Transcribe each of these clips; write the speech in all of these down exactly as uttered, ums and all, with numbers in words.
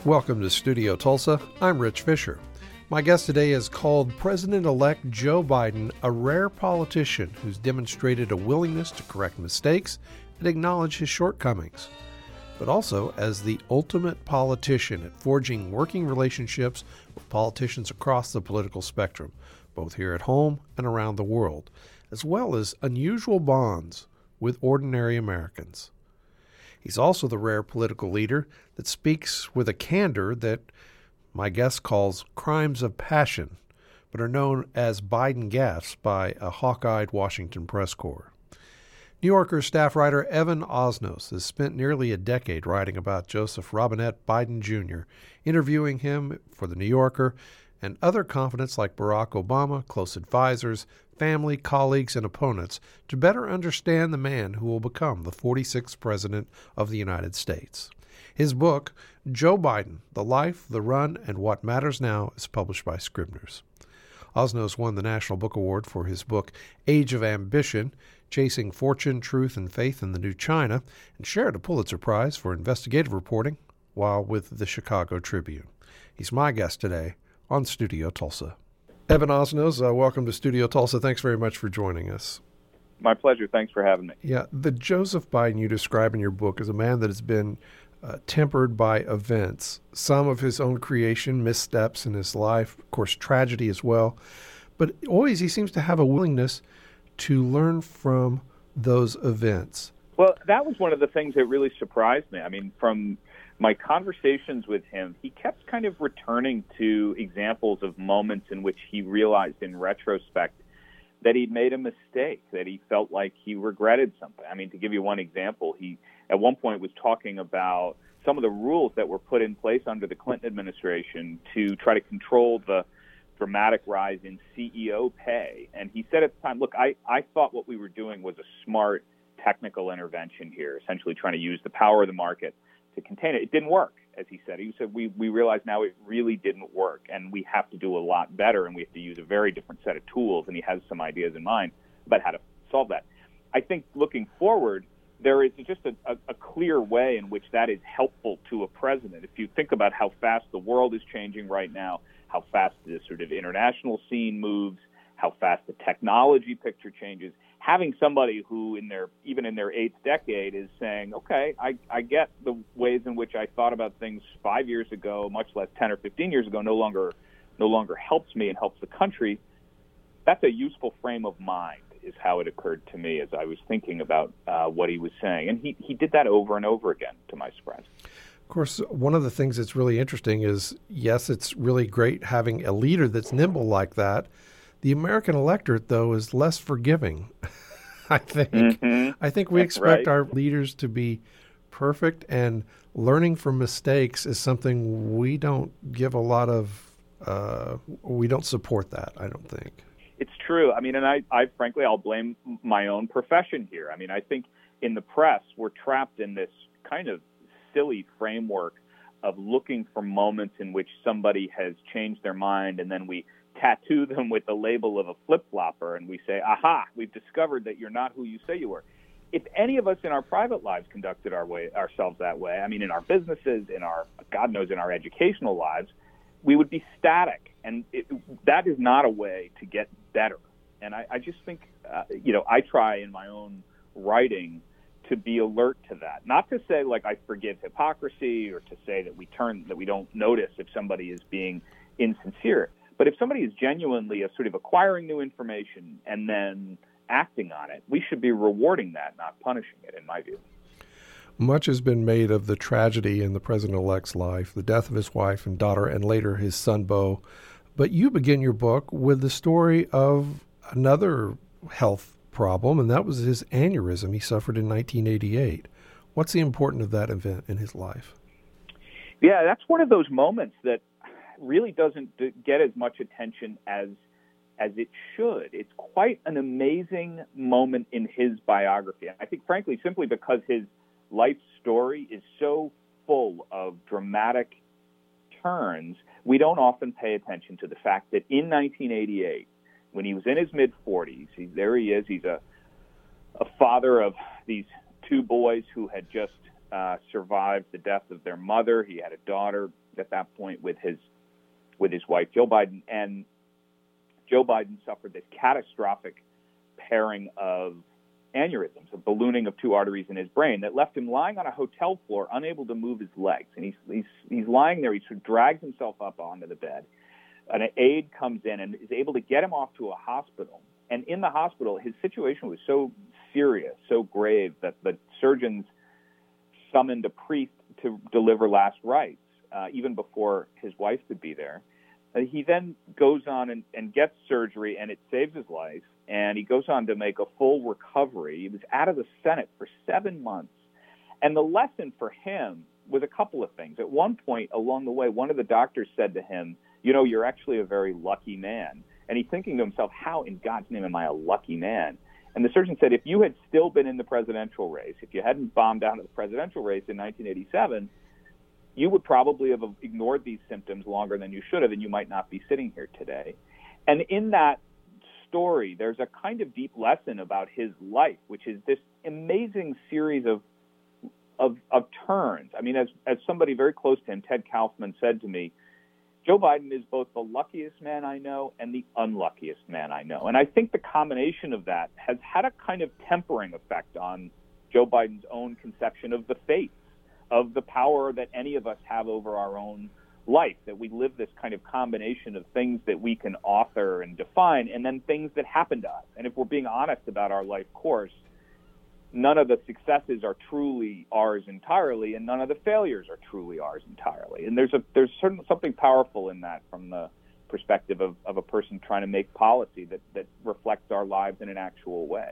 Welcome to Studio Tulsa. I'm Rich Fisher. My guest today is called President-elect Joe Biden, a rare politician who's demonstrated a willingness to correct mistakes and acknowledge his shortcomings, but also as the ultimate politician at forging working relationships with politicians across the political spectrum, both here at home and around the world, as well as unusual bonds with ordinary Americans. He's also the rare political leader that speaks with a candor that my guest calls crimes of passion, but are known as Biden gaffes by a hawk-eyed Washington press corps. New Yorker staff writer Evan Osnos has spent nearly a decade writing about Joseph Robinette Biden Junior, interviewing him for The New Yorker and other confidants like Barack Obama, close advisors, family, colleagues, and opponents to better understand the man who will become the forty-sixth President of the United States. His book, Joe Biden, The Life, the Run, and What Matters Now, is published by Scribner's. Osnos won the National Book Award for his book, Age of Ambition, Chasing Fortune, Truth, and Faith in the New China, and shared a Pulitzer Prize for investigative reporting while with the Chicago Tribune. He's my guest today on Studio Tulsa. Evan Osnos, uh, welcome to Studio Tulsa. Thanks very much for joining us. My pleasure. Thanks for having me. Yeah, the Joseph Biden you describe in your book is a man that has been uh, tempered by events, some of his own creation, missteps in his life, of course, tragedy as well. But always he seems to have a willingness to learn from those events. Well, that was one of the things that really surprised me. I mean, from my conversations with him, he kept kind of returning to examples of moments in which he realized in retrospect that he'd made a mistake, that he felt like he regretted something. I mean, to give you one example, he at one point was talking about some of the rules that were put in place under the Clinton administration to try to control the dramatic rise in C E O pay. And he said at the time, look, I, I thought what we were doing was a smart technical intervention here, essentially trying to use the power of the market to contain it. It didn't work, as he said. He said, we, we realize now it really didn't work, and we have to do a lot better, and we have to use a very different set of tools, and he has some ideas in mind about how to solve that. I think looking forward, there is just a, a, a clear way in which that is helpful to a president. If you think about how fast the world is changing right now, how fast the sort of international scene moves, how fast the technology picture changes, having somebody who in their even in their eighth decade is saying, okay, I, I get the ways in which I thought about things five years ago, much less ten or fifteen years ago, no longer no longer helps me and helps the country. That's a useful frame of mind, is how it occurred to me as I was thinking about uh, what he was saying. And he, he did that over and over again, to my surprise. Of course, one of the things that's really interesting is, yes, it's really great having a leader that's nimble like that. The American electorate, though, is less forgiving, I think. Mm-hmm. I think we That's expect right. our leaders to be perfect, and learning from mistakes is something we don't give a lot of, uh, we don't support that, I don't think. It's true. I mean, and I, I frankly, I'll blame my own profession here. I mean, I think in the press, we're trapped in this kind of silly framework of looking for moments in which somebody has changed their mind, and then we tattoo them with the label of a flip-flopper, and we say, aha, we've discovered that you're not who you say you were. If any of us in our private lives conducted our way, ourselves that way, I mean, in our businesses, in our, God knows, in our educational lives, we would be static, and it, that is not a way to get better. And I, I just think, uh, you know, I try in my own writing to be alert to that. Not to say, like, I forgive hypocrisy, or to say that we turn, that we don't notice if somebody is being insincere. But if somebody is genuinely a sort of acquiring new information and then acting on it, we should be rewarding that, not punishing it, in my view. Much has been made of the tragedy in the president-elect's life, the death of his wife and daughter, and later his son, Beau. But you begin your book with the story of another health problem, and that was his aneurysm he suffered in nineteen eighty-eight. What's the importance of that event in his life? Yeah, that's one of those moments that really doesn't get as much attention as as it should. It's quite an amazing moment in his biography. I think, frankly, simply because his life story is so full of dramatic turns, we don't often pay attention to the fact that in nineteen eighty-eight, when he was in his mid-forties, he, there he is, he's a, a father of these two boys who had just uh, survived the death of their mother. He had a daughter at that point with his with his wife, Joe Biden, and Joe Biden suffered this catastrophic pairing of aneurysms, a ballooning of two arteries in his brain that left him lying on a hotel floor, unable to move his legs. And he's he's, he's lying there. He sort of drags himself up onto the bed. An aide comes in and is able to get him off to a hospital. And in the hospital, his situation was so serious, so grave, that the surgeons summoned a priest to deliver last rites, uh, even before his wife could be there. Uh, he then goes on and, and gets surgery, and it saves his life. And he goes on to make a full recovery. He was out of the Senate for seven months. And the lesson for him was a couple of things. At one point along the way, one of the doctors said to him, you know, you're actually a very lucky man. And he's thinking to himself, how in God's name am I a lucky man? And the surgeon said, if you had still been in the presidential race, if you hadn't bombed out of the presidential race in nineteen eighty-seven, you would probably have ignored these symptoms longer than you should have, and you might not be sitting here today. And in that story, there's a kind of deep lesson about his life, which is this amazing series of of, of turns. I mean, as as somebody very close to him, Ted Kaufman, said to me, Joe Biden is both the luckiest man I know and the unluckiest man I know. And I think the combination of that has had a kind of tempering effect on Joe Biden's own conception of the fates, of the power that any of us have over our own life, that we live this kind of combination of things that we can author and define, and then things that happen to us. And if we're being honest about our life course, none of the successes are truly ours entirely, and none of the failures are truly ours entirely. And there's a there's certain, something powerful in that from the perspective of, of a person trying to make policy that, that reflects our lives in an actual way.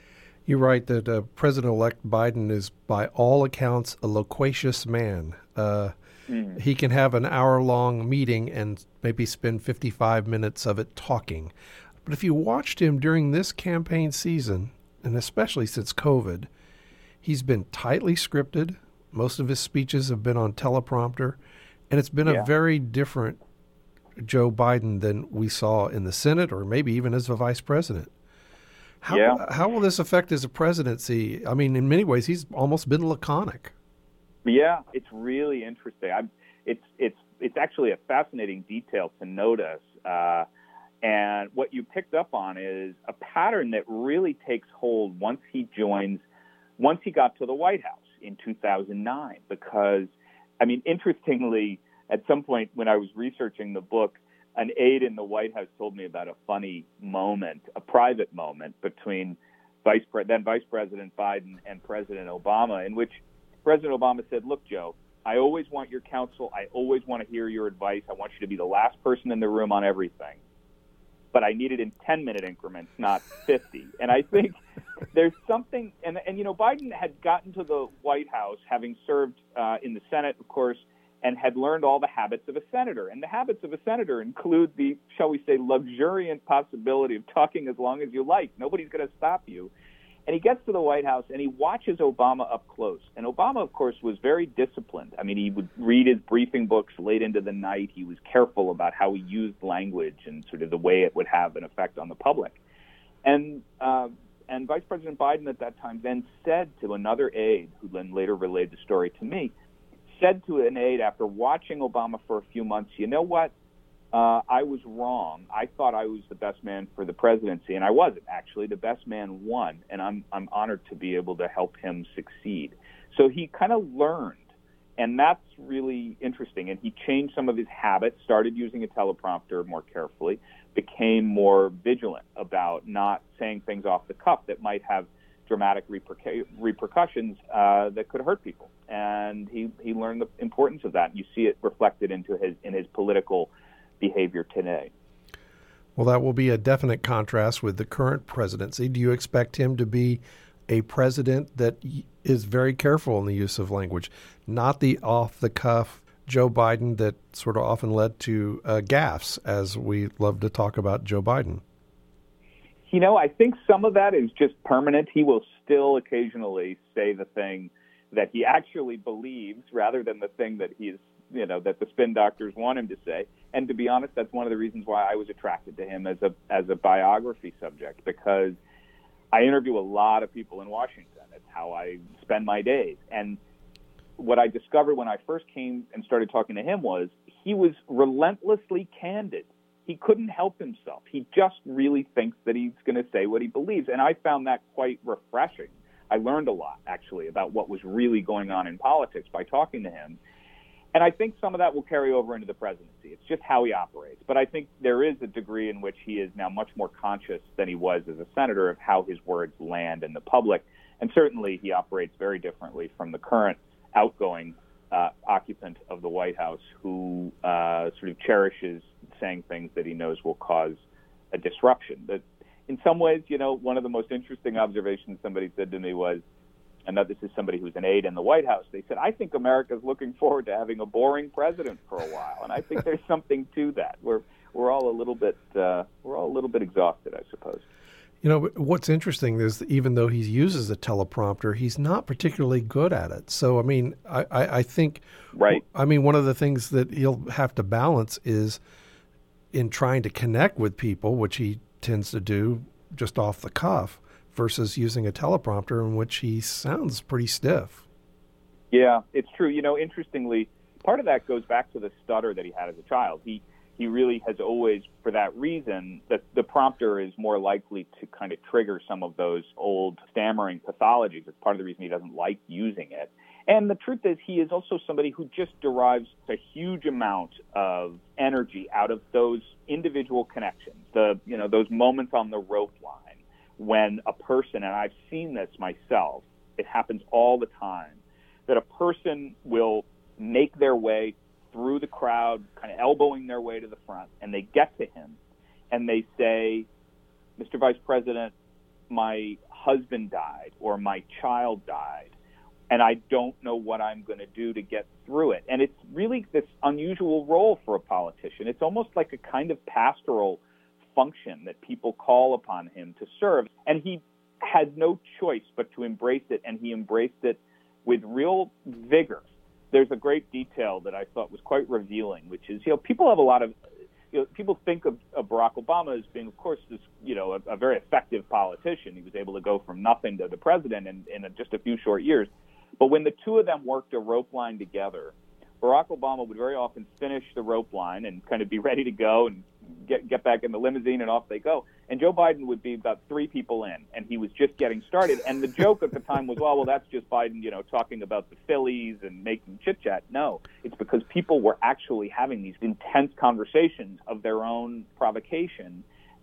You write that uh, President-elect Biden is, by all accounts, a loquacious man. Uh, mm. He can have an hour-long meeting and maybe spend fifty-five minutes of it talking. But if you watched him during this campaign season, and especially since COVID, he's been tightly scripted. Most of his speeches have been on teleprompter, and it's been yeah. a very different Joe Biden than we saw in the Senate or maybe even as a vice president. How, yeah. how will this affect his presidency? I mean, in many ways, he's almost been laconic. Yeah, it's really interesting. I'm, it's it's it's actually a fascinating detail to notice. Uh, and what you picked up on is a pattern that really takes hold once he joins, once he got to the White House in two thousand nine. Because, I mean, interestingly, at some point when I was researching the book, an aide in the White House told me about a funny moment, a private moment between Vice Pre- then Vice President Biden and President Obama, in which President Obama said, look, Joe, I always want your counsel. I always want to hear your advice. I want you to be the last person in the room on everything. But I need it in ten-minute increments, not fifty. And I think there's something, and, and you know, Biden had gotten to the White House, having served uh, in the Senate, of course, and had learned all the habits of a senator. And the habits of a senator include the, shall we say, luxuriant possibility of talking as long as you like. Nobody's going to stop you. And he gets to the White House, and he watches Obama up close. And Obama, of course, was very disciplined. I mean, he would read his briefing books late into the night. He was careful about how he used language and sort of the way it would have an effect on the public. And uh, and Vice President Biden at that time then said to another aide, who then later relayed the story to me, said to an aide after watching Obama for a few months, you know what? Uh, I was wrong. I thought I was the best man for the presidency, and I wasn't, actually. The best man won, and I'm I'm honored to be able to help him succeed. So he kind of learned, and that's really interesting. And he changed some of his habits, started using a teleprompter more carefully, became more vigilant about not saying things off the cuff that might have dramatic repercu- repercussions uh, that could hurt people. And he, he learned the importance of that. You see it reflected into his in his political behavior today. Well, that will be a definite contrast with the current presidency. Do you expect him to be a president that is very careful in the use of language, not the off-the-cuff Joe Biden that sort of often led to uh, gaffes, as we love to talk about Joe Biden? You know, I think some of that is just permanent. He will still occasionally say the thing that he actually believes rather than the thing that he's, you know, that the spin doctors want him to say. And to be honest, that's one of the reasons why I was attracted to him as a as a biography subject, because I interview a lot of people in Washington. It's how I spend my days. And what I discovered when I first came and started talking to him was he was relentlessly candid. He couldn't help himself. He just really thinks that he's going to say what he believes. And I found that quite refreshing. I learned a lot, actually, about what was really going on in politics by talking to him. And I think some of that will carry over into the presidency. It's just how he operates. But I think there is a degree in which he is now much more conscious than he was as a senator of how his words land in the public. And certainly he operates very differently from the current outgoing uh, occupant of the White House who uh, sort of cherishes saying things that he knows will cause a disruption. But in some ways, you know, one of the most interesting observations somebody said to me was, and now this is somebody who's an aide in the White House, they said, I think America's looking forward to having a boring president for a while. And I think there's something to that. We're we're all a little bit uh, we're all a little bit exhausted, I suppose. You know, what's interesting is that even though he uses a teleprompter, he's not particularly good at it. So, I mean, I, I, I think, right. I mean, one of the things that he'll have to balance is in trying to connect with people, which he tends to do just off the cuff, versus using a teleprompter in which he sounds pretty stiff. Yeah, it's true. You know, interestingly, part of that goes back to the stutter that he had as a child. He he really has always, for that reason, that the prompter is more likely to kind of trigger some of those old stammering pathologies. It's part of the reason he doesn't like using it. And the truth is, he is also somebody who just derives a huge amount of energy out of those individual connections, the you know those moments on the rope line when a person, and I've seen this myself, it happens all the time, that a person will make their way through the crowd, kind of elbowing their way to the front, and they get to him, and they say, Mister Vice President, my husband died, or my child died, and I don't know what I'm going to do to get through it. And it's really this unusual role for a politician. It's almost like a kind of pastoral function that people call upon him to serve. And he had no choice but to embrace it, and he embraced it with real vigor. There's a great detail that I thought was quite revealing, which is, you know, people have a lot of, you know, people think of, of Barack Obama as being, of course, this, you know, a, a very effective politician. He was able to go from nothing to the president in, in a, just a few short years. But when the two of them worked a rope line together, Barack Obama would very often finish the rope line and kind of be ready to go and get get back in the limousine, and off they go. And Joe Biden would be about three people in, and he was just getting started. And the joke at the time was, well, well, that's just Biden, you know, talking about the Phillies and making chit-chat. No, it's because people were actually having these intense conversations of their own provocation,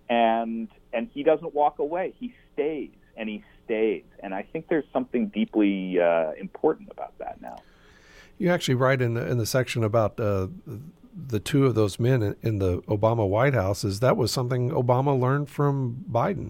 and and he doesn't walk away. He stays, and he stays. And I think there's something deeply uh, important about that now. You actually write in the, in the section about uh, the two of those men in, in the Obama White House, is that was something Obama learned from Biden.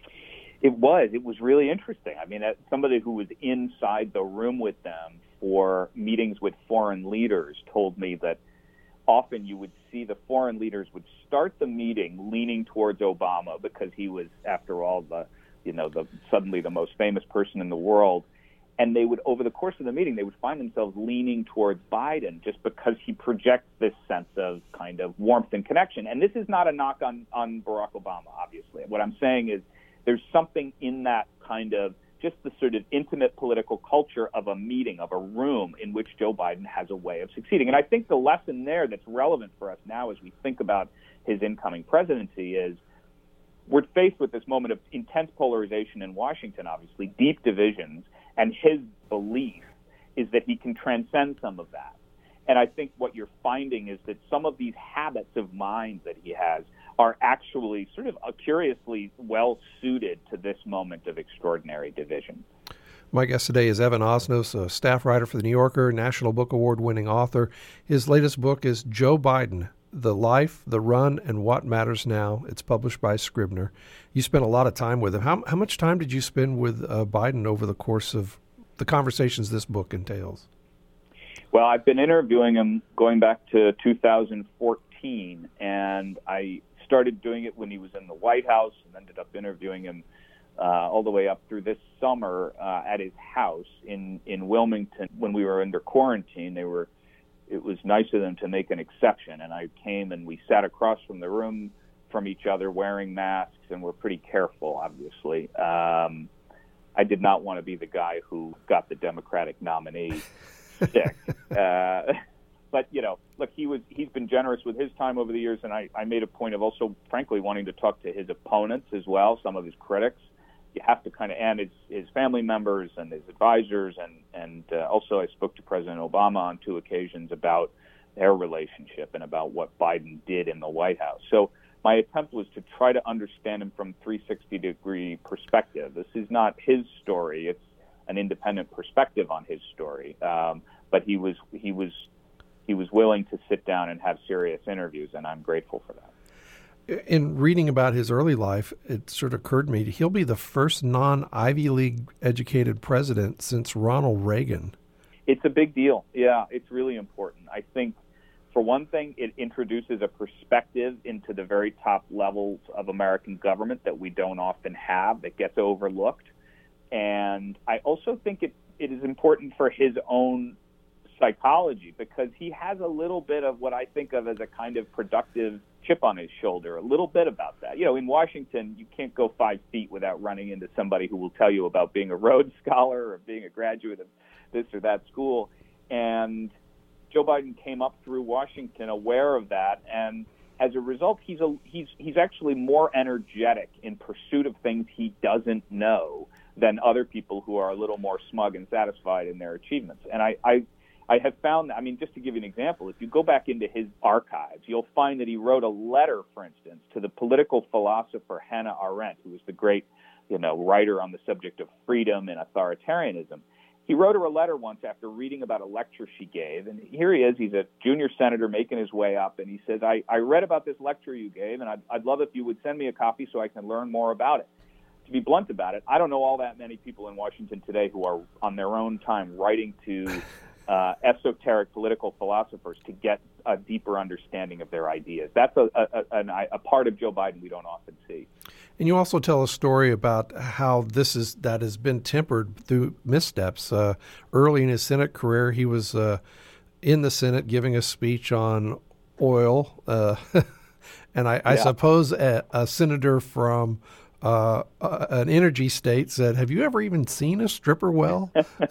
It was. It was really interesting. I mean, as somebody who was inside the room with them for meetings with foreign leaders told me that often you would see the foreign leaders would start the meeting leaning towards Obama because he was, after all, the you know, the suddenly the most famous person in the world. And they would, over the course of the meeting, they would find themselves leaning towards Biden just because he projects this sense of kind of warmth and connection. And this is not a knock on, on Barack Obama, obviously. What I'm saying is there's something in that kind of just the sort of intimate political culture of a meeting, of a room in which Joe Biden has a way of succeeding. And I think the lesson there that's relevant for us now as we think about his incoming presidency is we're faced with this moment of intense polarization in Washington, obviously, deep divisions, and his belief is that he can transcend some of that. And I think what you're finding is that some of these habits of mind that he has are actually sort of curiously well suited to this moment of extraordinary division. My guest today is Evan Osnos, a staff writer for The New Yorker, National Book Award-winning author. His latest book is Joe Biden, The Life, the Run, and What Matters Now. It's published by Scribner. You spent a lot of time with him. How, how much time did you spend with uh, Biden over the course of the conversations this book entails? Well, I've been interviewing him going back to two thousand fourteen, and I started doing it when he was in the White House and ended up interviewing him uh, all the way up through this summer uh, at his house in, in Wilmington. When we were under quarantine, they were it was nice of them to make an exception, and I came and we sat across from the room from each other wearing masks, and we're pretty careful, obviously. Um, I did not want to be the guy who got the Democratic nominee, stick. Uh, but, you know, look, he was, he's been generous with his time over the years, and I, I made a point of also, frankly, wanting to talk to his opponents as well, some of his critics. You have to kind of, and his, his family members and his advisors, and, and uh, also I spoke to President Obama on two occasions about their relationship and about what Biden did in the White House. So my attempt was to try to understand him from three sixty degree perspective. This is not his story; it's an independent perspective on his story. Um, but he was he was he was willing to sit down and have serious interviews, and I'm grateful for that. In reading about his early life, it sort of occurred to me he'll be the first non-Ivy League educated president since Ronald Reagan. It's a big deal. Yeah, it's really important. I think, for one thing, it introduces a perspective into the very top levels of American government that we don't often have, that gets overlooked. And I also think it, it is important for his own psychology, because he has a little bit of what I think of as a kind of productive chip on his shoulder, a little bit about that. You know, in Washington, you can't go five feet without running into somebody who will tell you about being a Rhodes Scholar or being a graduate of this or that school. And Joe Biden came up through Washington aware of that, and as a result, he's a, he's he's actually more energetic in pursuit of things he doesn't know than other people who are a little more smug and satisfied in their achievements. And I, I I have found, I mean, just to give you an example, if you go back into his archives, you'll find that he wrote a letter, for instance, to the political philosopher Hannah Arendt, who was the great, you know, writer on the subject of freedom and authoritarianism. He wrote her a letter once after reading about a lecture she gave, and here he is, he's a junior senator making his way up, and he says, I, I read about this lecture you gave, and I'd, I'd love if you would send me a copy so I can learn more about it. To be blunt about it, I don't know all that many people in Washington today who are on their own time writing to uh, esoteric political philosophers to get a deeper understanding of their ideas. That's a, a, a, a part of Joe Biden we don't often see. And you also tell a story about how this is that has been tempered through missteps. Uh, early in his Senate career, he was uh, in the Senate giving a speech on oil, uh, and I, I yeah. suppose a, a senator from uh, uh, an energy state said, "Have you ever even seen a stripper well?"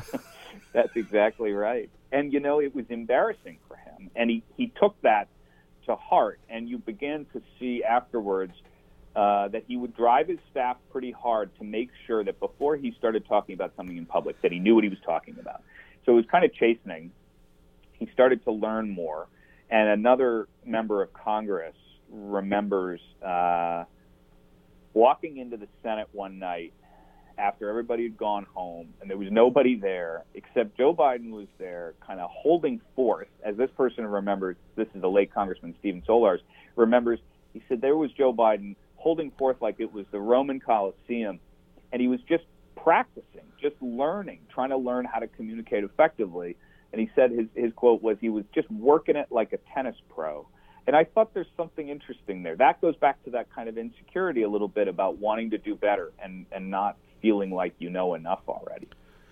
That's exactly right. And, you know, it was embarrassing for him. And he, he took that to heart. And you began to see afterwards uh, that he would drive his staff pretty hard to make sure that before he started talking about something in public, that he knew what he was talking about. So it was kind of chastening. He started to learn more. And another member of Congress remembers uh, walking into the Senate one night after everybody had gone home, and there was nobody there except Joe Biden was there kind of holding forth. As this person remembers, this is the late Congressman Stephen Solars, remembers, he said there was Joe Biden holding forth like it was the Roman Colosseum, and he was just practicing, just learning, trying to learn how to communicate effectively. And he said his, his quote was, he was just working it like a tennis pro. And I thought there's something interesting there. That goes back to that kind of insecurity a little bit about wanting to do better and, and not feeling like you know enough already.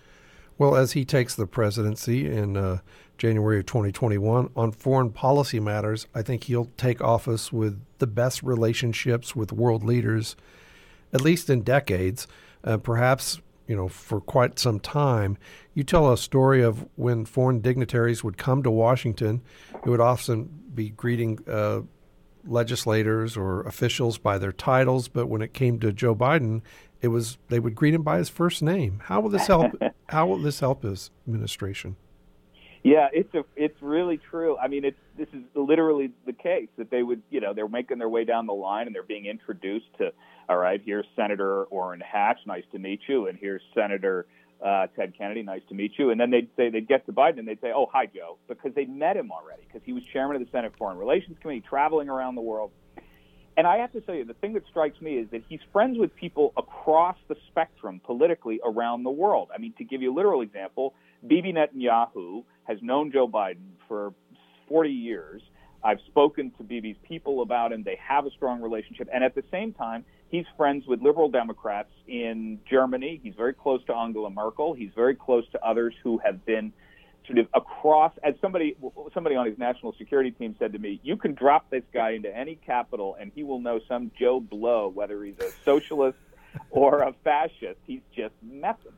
Well, as he takes the presidency in uh, January of twenty twenty-one on foreign policy matters, I think he'll take office with the best relationships with world leaders, at least in decades, uh, perhaps, you know, for quite some time. You tell a story of when foreign dignitaries would come to Washington, it would often be greeting uh, legislators or officials by their titles, but when it came to Joe Biden, it was they would greet him by his first name. How will this help? How will this help his administration? Yeah, it's a, it's really true. I mean, it's this is literally the case that they would, you know, they're making their way down the line and they're being introduced to, all right, here's Senator Orrin Hatch, nice to meet you, and here's Senator uh, Ted Kennedy, nice to meet you, and then they'd say they'd get to Biden and they'd say, oh, hi, Joe, because they'd met him already because he was chairman of the Senate Foreign Relations Committee, traveling around the world. And I have to tell you, the thing that strikes me is that he's friends with people across the spectrum politically around the world. I mean, to give you a literal example, Bibi Netanyahu has known Joe Biden for forty years. I've spoken to Bibi's people about him. They have a strong relationship. And at the same time, he's friends with liberal Democrats in Germany. He's very close to Angela Merkel. He's very close to others who have been sort of across, as somebody somebody on his national security team said to me, you can drop this guy into any capital and he will know some Joe Blow, whether he's a socialist or a fascist. He's just met them.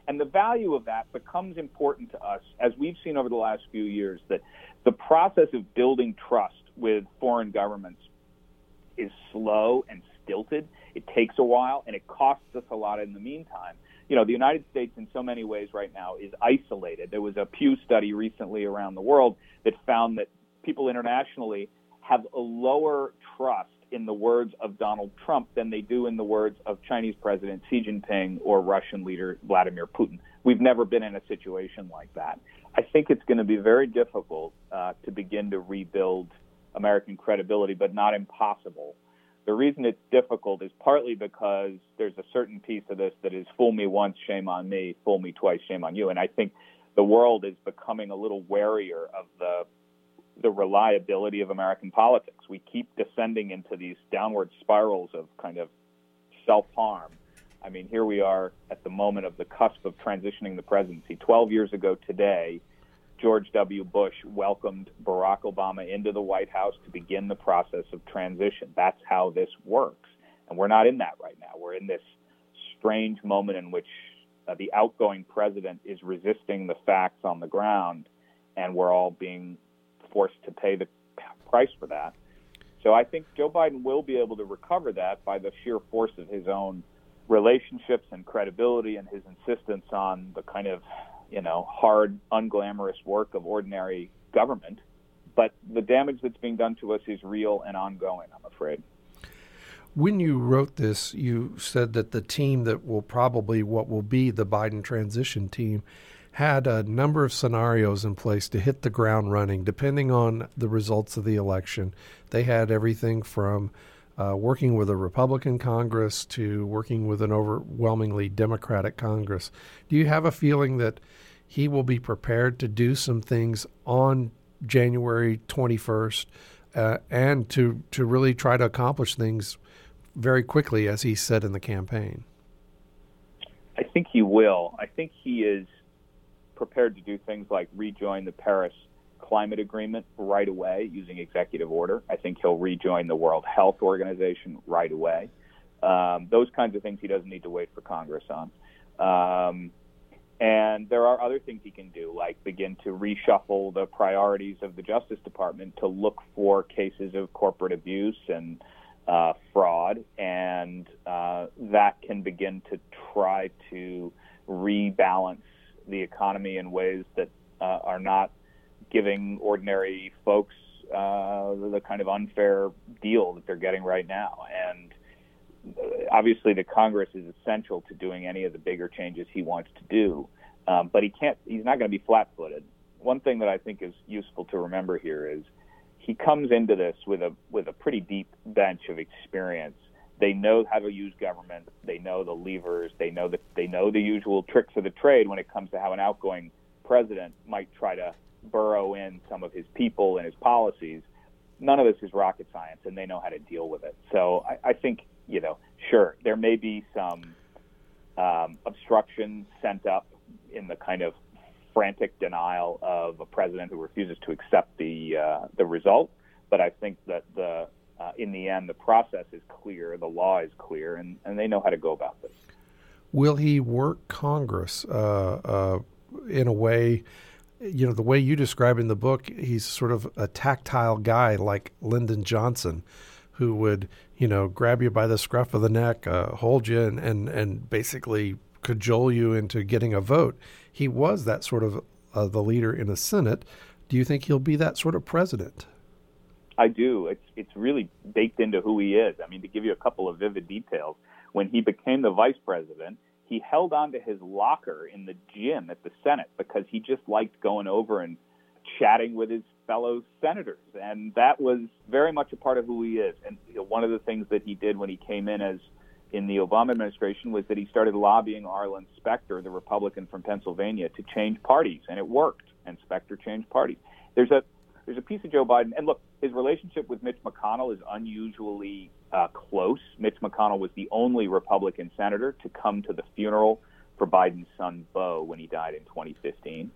And the value of that becomes important to us, as we've seen over the last few years, that the process of building trust with foreign governments is slow and stilted. It takes a while, and it costs us a lot in the meantime. You know, the United States in so many ways right now is isolated. There was a Pew study recently around the world that found that people internationally have a lower trust in the words of Donald Trump than they do in the words of Chinese President Xi Jinping or Russian leader Vladimir Putin. We've never been in a situation like that. I think it's going to be very difficult uh, to begin to rebuild American credibility, but not impossible. The reason it's difficult is partly because there's a certain piece of this that is fool me once, shame on me, fool me twice, shame on you. And I think the world is becoming a little warier of the the reliability of American politics. We keep descending into these downward spirals of kind of self-harm. I mean, here we are at the moment of the cusp of transitioning the presidency. Twelve years ago today, George W. Bush welcomed Barack Obama into the White House to begin the process of transition. That's how this works. And we're not in that right now. We're in this strange moment in which uh, the outgoing president is resisting the facts on the ground, and we're all being forced to pay the price for that. So I think Joe Biden will be able to recover that by the sheer force of his own relationships and credibility and his insistence on the kind of, you know, hard, unglamorous work of ordinary government. But the damage that's being done to us is real and ongoing, I'm afraid. When you wrote this, you said that the team that will probably what will be the Biden transition team had a number of scenarios in place to hit the ground running, depending on the results of the election. They had everything from uh, working with a Republican Congress to working with an overwhelmingly Democratic Congress. Do you have a feeling that he will be prepared to do some things on January twenty-first uh, and to, to really try to accomplish things very quickly, as he said in the campaign? I think he will. I think he is prepared to do things like rejoin the Paris Climate Agreement right away using executive order. I think he'll rejoin the World Health Organization right away. Um, those kinds of things he doesn't need to wait for Congress on. Um, and there are other things he can do, like begin to reshuffle the priorities of the Justice Department to look for cases of corporate abuse and uh, fraud, and uh, that can begin to try to rebalance the economy in ways that uh, are not giving ordinary folks uh, the kind of unfair deal that they're getting right now. And obviously the Congress is essential to doing any of the bigger changes he wants to do, um, but he can't. He's not going to be flat-footed. One thing that I think is useful to remember here is he comes into this with a with a pretty deep bench of experience. They know how to use government. They know the levers. They know that they know the usual tricks of the trade when it comes to how an outgoing president might try to burrow in some of his people and his policies. None of this is rocket science, and they know how to deal with it. So I, I think, you know, sure, there may be some um, obstruction sent up in the kind of frantic denial of a president who refuses to accept the uh, the result, but I think that the Uh, in the end, the process is clear, the law is clear, and, and they know how to go about this. Will he work Congress uh, uh, in a way, you know, the way you describe in the book, he's sort of a tactile guy like Lyndon Johnson, who would, you know, grab you by the scruff of the neck, uh, hold you, and, and, and basically cajole you into getting a vote. He was that sort of uh, the leader in the Senate. Do you think he'll be that sort of president? I do. It's it's really baked into who he is. I mean, to give you a couple of vivid details, when he became the vice president, he held on to his locker in the gym at the Senate because he just liked going over and chatting with his fellow senators. And that was very much a part of who he is. And you know, one of the things that he did when he came in as in the Obama administration was that he started lobbying Arlen Specter, the Republican from Pennsylvania, to change parties. And it worked. And Specter changed parties. There's a There's a piece of Joe Biden, and look, his relationship with Mitch McConnell is unusually uh, close. Mitch McConnell was the only Republican senator to come to the funeral for Biden's son, Beau, when he died in twenty fifteen.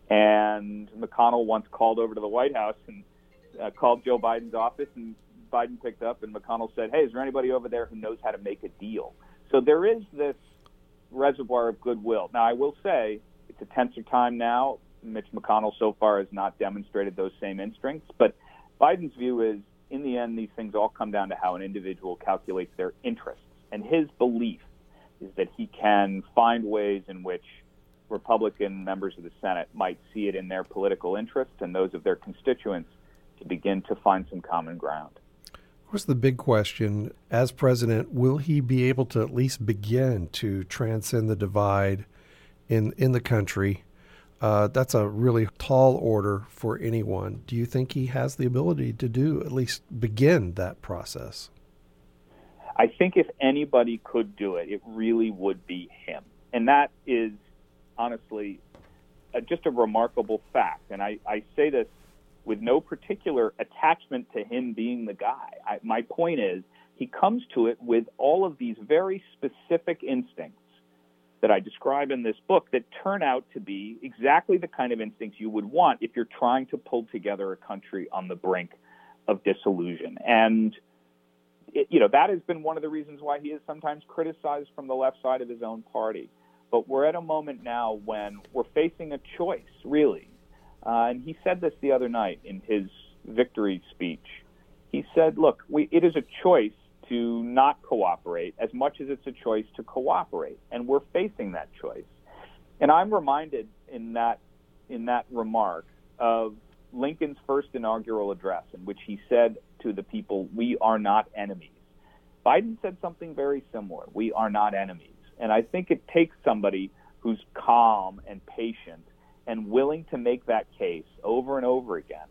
And McConnell once called over to the White House and uh, called Joe Biden's office, and Biden picked up, and McConnell said, hey, is there anybody over there who knows how to make a deal? So there is this reservoir of goodwill. Now, I will say it's a tenser time now. Mitch McConnell so far has not demonstrated those same instincts, but Biden's view is, in the end, these things all come down to how an individual calculates their interests. And his belief is that he can find ways in which Republican members of the Senate might see it in their political interests and those of their constituents to begin to find some common ground. Of course, the big question, as president, will he be able to at least begin to transcend the divide in in the country? Uh, that's a really tall order for anyone. Do you think he has the ability to do, at least begin that process? I think if anybody could do it, it really would be him. And that is, honestly, uh, just a remarkable fact. And I, I say this with no particular attachment to him being the guy. I, my point is, he comes to it with all of these very specific instincts that I describe in this book that turn out to be exactly the kind of instincts you would want if you're trying to pull together a country on the brink of dissolution. And, it, you know, that has been one of the reasons why he is sometimes criticized from the left side of his own party. But we're at a moment now when we're facing a choice, really. Uh, and he said this the other night in his victory speech. He said, look, we, it is a choice to not cooperate as much as it's a choice to cooperate. And we're facing that choice. And I'm reminded in that in that remark of Lincoln's first inaugural address, in which he said to the people, we are not enemies. Biden said something very similar. We are not enemies. And I think it takes somebody who's calm and patient and willing to make that case over and over again.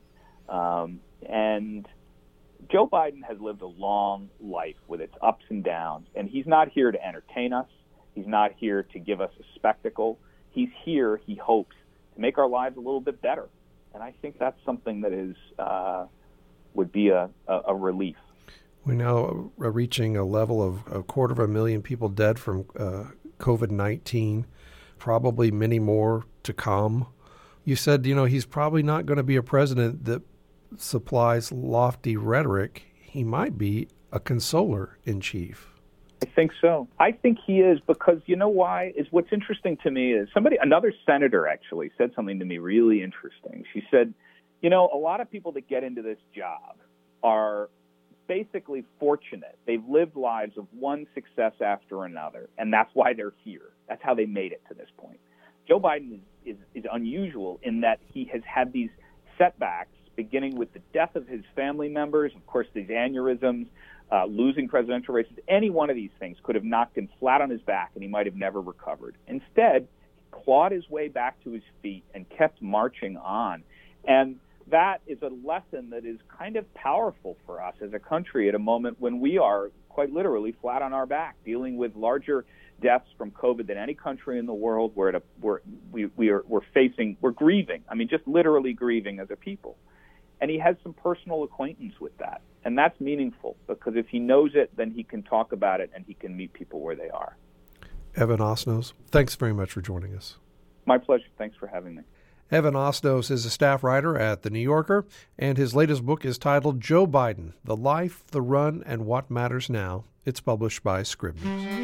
Um, and Joe Biden has lived a long life with its ups and downs, and he's not here to entertain us. He's not here to give us a spectacle. He's here, he hopes, to make our lives a little bit better. And I think that's something that is uh, would be a, a, a relief. We're now reaching a level of a quarter of a million people dead from uh, COVID nineteen, probably many more to come. You said, you know, he's probably not going to be a president that supplies lofty rhetoric. He might be a consoler in chief. I think so. I think he is, because you know why? Is what's interesting to me is somebody, another senator actually said something to me really interesting. She said, you know, a lot of people that get into this job are basically fortunate. They've lived lives of one success after another, and that's why they're here. That's how they made it to this point. Joe Biden is, is, is unusual in that he has had these setbacks, beginning with the death of his family members, of course, these aneurysms, uh, losing presidential races. Any one of these things could have knocked him flat on his back, and he might have never recovered. Instead, he clawed his way back to his feet and kept marching on. And that is a lesson that is kind of powerful for us as a country at a moment when we are quite literally flat on our back, dealing with larger deaths from COVID than any country in the world. We're at a, we're, we, we are, we're facing, we're grieving. I mean, just literally grieving as a people. And he has some personal acquaintance with that. And that's meaningful, because if he knows it, then he can talk about it and he can meet people where they are. Evan Osnos, thanks very much for joining us. My pleasure. Thanks for having me. Evan Osnos is a staff writer at The New Yorker, and his latest book is titled Joe Biden, The Life, the Run, and What Matters Now. It's published by Scribner.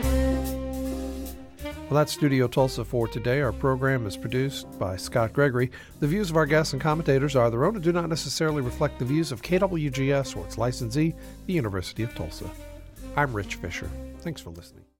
Well, that's Studio Tulsa for today. Our program is produced by Scott Gregory. The views of our guests and commentators are their own and do not necessarily reflect the views of K W G S or its licensee, the University of Tulsa. I'm Rich Fisher. Thanks for listening.